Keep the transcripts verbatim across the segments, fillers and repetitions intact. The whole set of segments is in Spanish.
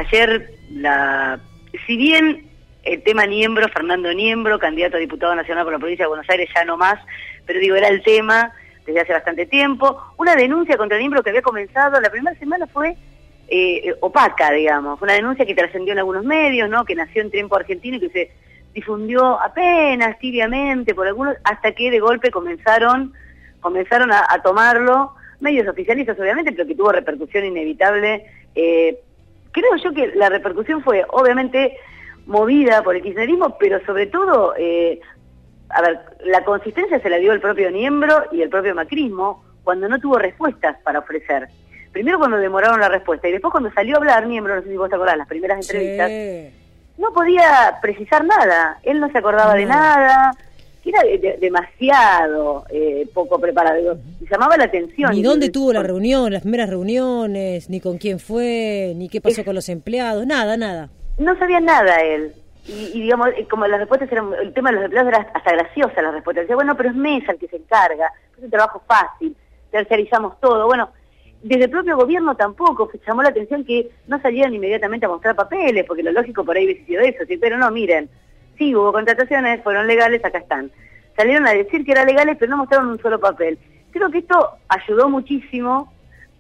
ayer, la si bien el tema Niembro, Fernando Niembro, candidato a diputado nacional por la provincia de Buenos Aires, ya no más, pero digo, era el tema desde hace bastante tiempo, una denuncia contra Niembro que había comenzado, la primera semana fue eh, opaca, digamos, una denuncia que trascendió en algunos medios, ¿no? Que nació en tiempo argentino y que se difundió apenas, tibiamente, por algunos, hasta que de golpe comenzaron, comenzaron a, a tomarlo, medios oficialistas obviamente, pero que tuvo repercusión inevitable. Eh, creo yo que la repercusión fue, obviamente, movida por el kirchnerismo, pero sobre todo, eh, a ver, la consistencia se la dio el propio Niembro y el propio macrismo cuando no tuvo respuestas para ofrecer. Primero cuando demoraron la respuesta y después cuando salió a hablar Niembro, no sé si vos te acordás, las primeras entrevistas, sí, no podía precisar nada, él no se acordaba no. de nada, que era de, de, demasiado eh, poco preparado, y llamaba la atención. Ni dónde tuvo la reunión, las primeras reuniones, ni con quién fue, ni qué pasó es, con los empleados, nada, nada. No sabía nada él, y, y digamos, como las respuestas eran, el tema de los empleados era hasta graciosa las respuestas, decía, bueno, pero es Mesa el que se encarga, es un trabajo fácil, terciarizamos todo, bueno, desde el propio gobierno tampoco, llamó la atención que no salieran inmediatamente a mostrar papeles, porque lo lógico por ahí hubiese sido eso, ¿sí? Pero no, miren, sí, hubo contrataciones, fueron legales, acá están. Salieron a decir que eran legales, pero no mostraron un solo papel. Creo que esto ayudó muchísimo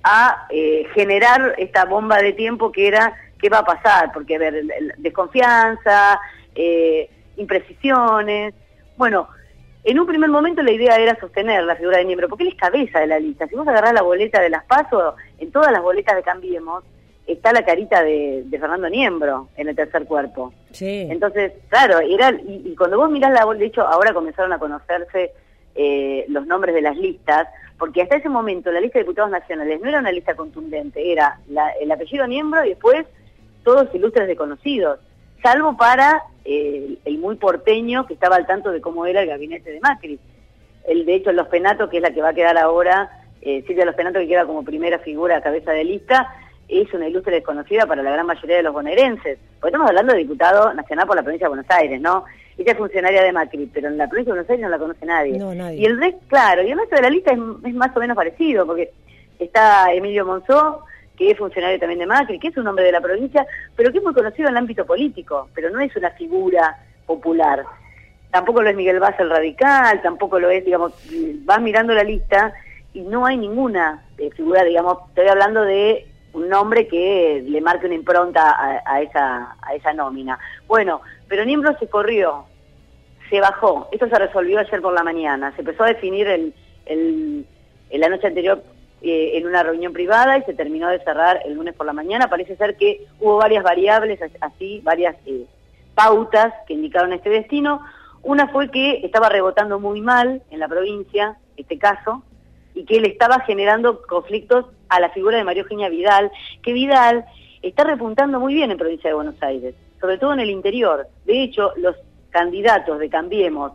a eh, generar esta bomba de tiempo que era, ¿qué va a pasar? Porque, a ver, el, el, desconfianza, eh, imprecisiones, bueno... En un primer momento la idea era sostener la figura de Niembro, porque él es cabeza de la lista. Si vos agarrás la boleta de las PASO, en todas las boletas de Cambiemos, está la carita de, de Fernando Niembro en el tercer cuerpo. Sí. Entonces, claro, era y, y cuando vos mirás la boleta, de hecho ahora comenzaron a conocerse eh, los nombres de las listas, porque hasta ese momento la lista de diputados nacionales no era una lista contundente, era la, el apellido Niembro y después todos ilustres desconocidos. Salvo para eh, el muy porteño que estaba al tanto de cómo era el gabinete de Macri. El, de hecho, Los Penato, que es la que va a quedar ahora, eh, Silvia Los Penato, que queda como primera figura, cabeza de lista, es una ilustre desconocida para la gran mayoría de los bonaerenses. Porque estamos hablando de diputado nacional por la provincia de Buenos Aires, ¿no? Ella es funcionaria de Macri, pero en la provincia de Buenos Aires no la conoce nadie. No, nadie. Y el resto, claro, y el resto de la lista es, es más o menos parecido, porque está Emilio Monzó, que es funcionario también de Macri, que es un hombre de la provincia, pero que es muy conocido en el ámbito político, pero no es una figura popular. Tampoco lo es Miguel Vaz el radical, tampoco lo es, digamos, vas mirando la lista y no hay ninguna eh, figura, digamos, estoy hablando de un nombre que le marque una impronta a, a esa a esa nómina. Bueno, pero Niembro se corrió, se bajó, esto se resolvió ayer por la mañana, se empezó a definir el, el, en la noche anterior Eh, en una reunión privada y se terminó de cerrar el lunes por la mañana. Parece ser que hubo varias variables, así, varias eh, pautas que indicaron este destino. Una fue que estaba rebotando muy mal en la provincia, este caso, y que le estaba generando conflictos a la figura de María Eugenia Vidal, que Vidal está repuntando muy bien en provincia de Buenos Aires, sobre todo en el interior. De hecho, los candidatos de Cambiemos,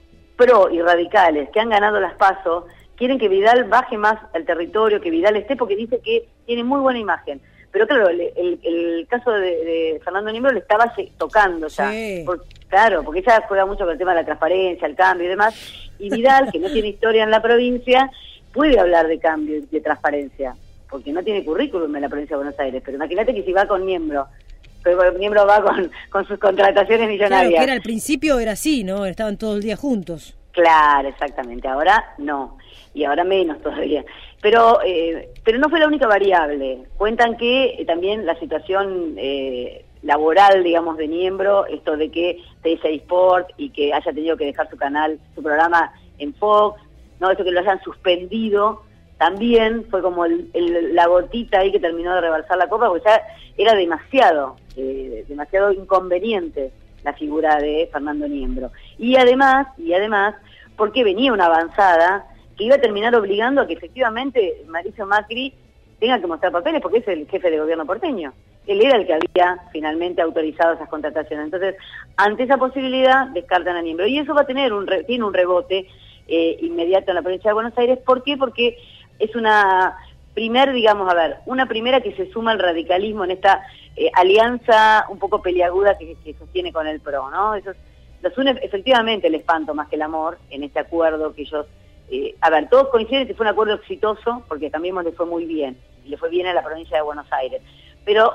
pro y radicales, que han ganado las PASO, quieren que Vidal baje más al territorio, que Vidal esté, porque dice que tiene muy buena imagen. Pero claro, el, el, el caso de, de Fernando Niembro le estaba tocando ya. Sí. Por, claro, porque ella juega mucho con el tema de la transparencia, el cambio y demás. Y Vidal, que no tiene historia en la provincia, puede hablar de cambio y de transparencia, porque no tiene currículum en la provincia de Buenos Aires. Pero imagínate que si va con Niembro, pero Niembro va con, con sus contrataciones millonarias. Claro, que era al principio era así, ¿no? Estaban todo el día juntos. Claro, exactamente. Ahora no. Y ahora menos todavía. Pero eh, pero no fue la única variable. Cuentan que eh, también la situación eh, laboral, digamos, de Niembro, esto de que T S A Sport y que haya tenido que dejar su canal, su programa en Fox, no, eso que lo hayan suspendido, también fue como el, el, la gotita ahí que terminó de rebalsar la copa, porque ya era demasiado, eh, demasiado inconveniente la figura de Fernando Niembro. Y además, y además, porque venía una avanzada que iba a terminar obligando a que efectivamente Mauricio Macri tenga que mostrar papeles, porque es el jefe de gobierno porteño. Él era el que había finalmente autorizado esas contrataciones. Entonces, ante esa posibilidad, descartan a Niembro. Y eso va a tener un re, tiene un rebote eh, inmediato en la provincia de Buenos Aires. ¿Por qué? Porque es una primer, digamos, a ver, una primera que se suma al radicalismo en esta eh, alianza un poco peliaguda que, que sostiene con el PRO, ¿no? Eso los une efectivamente el espanto más que el amor en este acuerdo que ellos... Eh, a ver, todos coinciden que fue un acuerdo exitoso, porque también le fue muy bien, y le fue bien a la provincia de Buenos Aires. Pero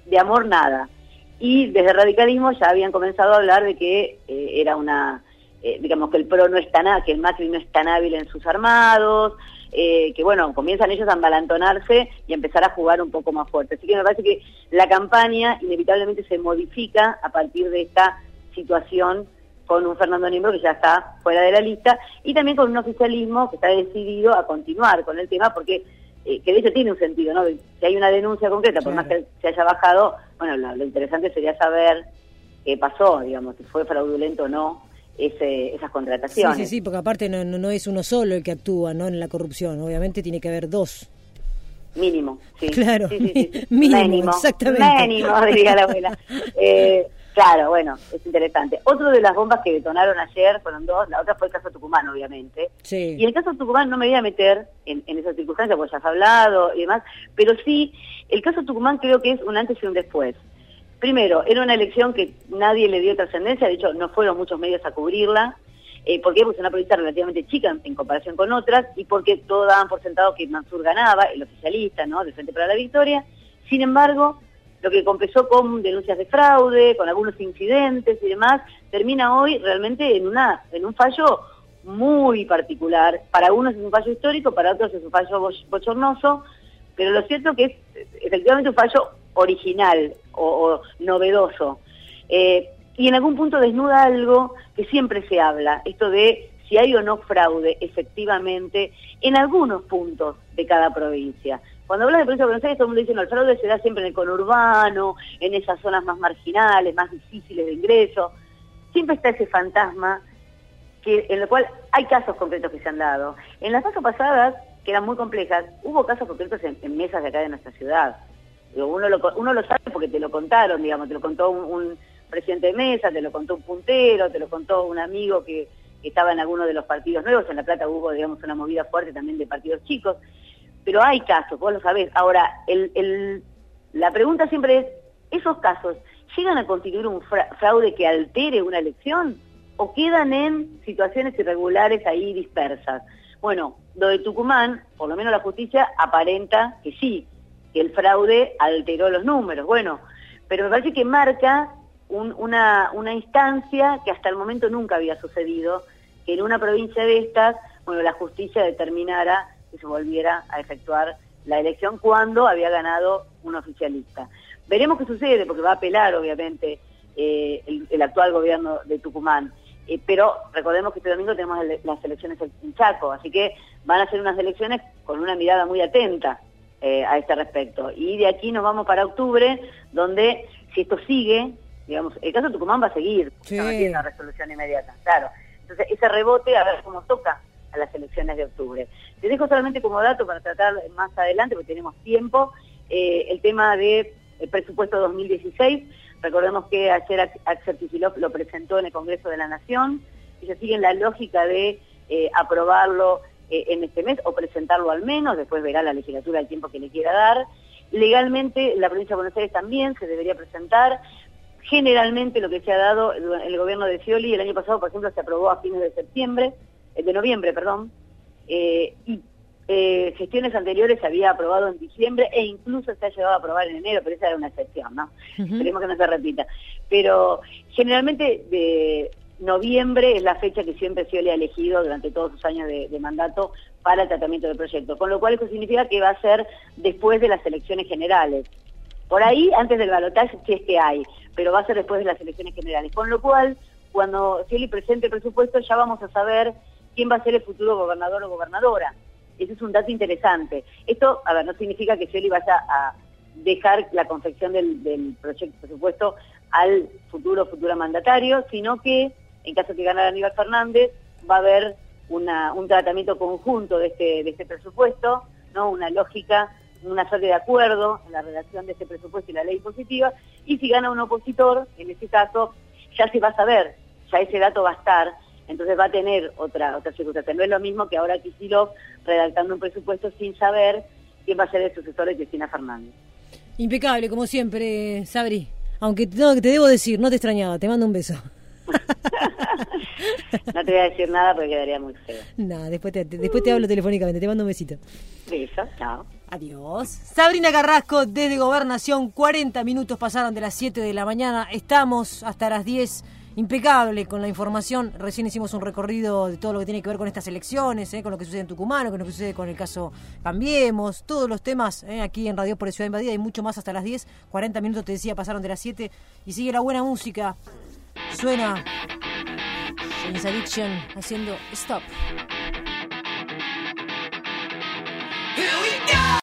de amor nada. Y desde el radicalismo ya habían comenzado a hablar de que eh, era una, eh, digamos que el PRO no es tan, que el Macri no es tan hábil en sus armados, eh, que bueno, comienzan ellos a embalantonarse y a empezar a jugar un poco más fuerte. Así que me parece que la campaña inevitablemente se modifica a partir de esta situación con un Fernando Niembro que ya está fuera de la lista, y también con un oficialismo que está decidido a continuar con el tema, porque eh, que de hecho tiene un sentido, ¿no? Si hay una denuncia concreta, por claro. más que se haya bajado, bueno, lo, lo interesante sería saber qué pasó, digamos, si fue fraudulento o no ese, esas contrataciones. Sí, sí, sí, porque aparte no, no, no es uno solo el que actúa, ¿no?, en la corrupción, obviamente tiene que haber dos. Mínimo, sí. Claro, sí, sí, sí. mínimo, mínimo, exactamente. Mínimo, diría la abuela. Eh, Claro, bueno, es interesante. Otro de las bombas que detonaron ayer, fueron dos, la otra fue el caso Tucumán, obviamente. Sí. Y el caso Tucumán no me voy a meter en, en esas circunstancias, porque ya has hablado y demás, pero sí, el caso Tucumán creo que es un antes y un después. Primero, era una elección que nadie le dio trascendencia, de hecho no fueron muchos medios a cubrirla, eh, porque es una provincia relativamente chica en, en comparación con otras, y porque todos daban por sentado que Mansur ganaba, el oficialista, ¿no?, del Frente para la Victoria. Sin embargo, lo que empezó con denuncias de fraude, con algunos incidentes y demás, termina hoy realmente en una en un fallo muy particular. Para unos es un fallo histórico, para otros es un fallo bochornoso, pero lo cierto que es efectivamente un fallo original o, o novedoso. Eh, y en algún punto desnuda algo que siempre se habla, esto de si hay o no fraude efectivamente en algunos puntos de cada provincia. Cuando hablas de provincia de Buenos Aires, todo el mundo dice, no, el fraude se da siempre en el conurbano, en esas zonas más marginales, más difíciles de ingreso. Siempre está ese fantasma que en el cual hay casos concretos que se han dado. En las pasos pasadas, que eran muy complejas, hubo casos concretos en, en mesas de acá de nuestra ciudad. Uno lo, uno lo sabe porque te lo contaron, digamos, te lo contó un, un presidente de mesa, te lo contó un puntero, te lo contó un amigo que, que estaba en alguno de los partidos nuevos. En La Plata hubo, digamos, una movida fuerte también de partidos chicos. Pero hay casos, vos lo sabés. Ahora, el, el, la pregunta siempre es, ¿esos casos llegan a constituir un fra fraude que altere una elección o quedan en situaciones irregulares ahí dispersas? Bueno, lo de Tucumán, por lo menos la justicia aparenta que sí, que el fraude alteró los números. Bueno, pero me parece que marca un, una, una instancia que hasta el momento nunca había sucedido, que en una provincia de estas, bueno, la justicia determinara que se volviera a efectuar la elección cuando había ganado un oficialista. Veremos qué sucede, porque va a apelar, obviamente, eh, el, el actual gobierno de Tucumán. Eh, pero recordemos que este domingo tenemos el, las elecciones en Chaco, así que van a ser unas elecciones con una mirada muy atenta eh, a este respecto. Y de aquí nos vamos para octubre, donde, si esto sigue, digamos, el caso de Tucumán va a seguir, sí. No tiene una resolución inmediata, claro. Entonces, ese rebote, a ver cómo toca a las elecciones de octubre. Te dejo solamente como dato para tratar más adelante, porque tenemos tiempo, eh, el tema del presupuesto dos mil dieciséis. Recordemos que ayer Axel Kicillof lo presentó en el Congreso de la Nación, y se sigue en la lógica de eh, aprobarlo eh, en este mes, o presentarlo al menos, después verá la legislatura el tiempo que le quiera dar. Legalmente, la provincia de Buenos Aires también se debería presentar. Generalmente lo que se ha dado, el gobierno de Scioli, el año pasado, por ejemplo, se aprobó a fines de septiembre, de noviembre, perdón, eh, y eh, gestiones anteriores se había aprobado en diciembre e incluso se ha llegado a aprobar en enero, pero esa era una excepción, ¿no? Uh-huh. Esperemos que no se repita. Pero generalmente de noviembre es la fecha que siempre Scioli ha elegido durante todos sus años de, de mandato para el tratamiento del proyecto, con lo cual eso significa que va a ser después de las elecciones generales. Por ahí, antes del balotaje, si es que hay, pero va a ser después de las elecciones generales, con lo cual, cuando Scioli presente el presupuesto, ya vamos a saber quién va a ser el futuro gobernador o gobernadora. Ese es un dato interesante. Esto, a ver, no significa que Scioli vaya a dejar la confección del, del proyecto de presupuesto al futuro futura mandatario, sino que, en caso de que ganara Aníbal Fernández, va a haber una, un tratamiento conjunto de este, de este presupuesto, ¿no? Una lógica, una suerte de acuerdo en la relación de este presupuesto y la ley positiva, y si gana un opositor, en este caso, ya se va a saber, ya ese dato va a estar. Entonces va a tener otra otra circunstancia. No es lo mismo que ahora Kicillof redactando un presupuesto sin saber quién va a ser el sucesor de Cristina Fernández. Impecable, como siempre, Sabri. Aunque no, te debo decir, no te extrañaba, te mando un beso. No te voy a decir nada porque quedaría muy feo. No, después te, después te hablo telefónicamente, te mando un besito. Beso, chao. Adiós. Sabrina Carrasco desde Gobernación, cuarenta minutos pasaron de las siete de la mañana, estamos hasta las diez, impecable con la información. Recién hicimos un recorrido de todo lo que tiene que ver con estas elecciones, eh, con lo que sucede en Tucumán, con lo que sucede con el caso Cambiemos, todos los temas eh, aquí en Radio por Ciudad Invadida y mucho más hasta las diez, cuarenta minutos te decía pasaron de las siete y sigue la buena música, suena Jane's Addiction haciendo Stop.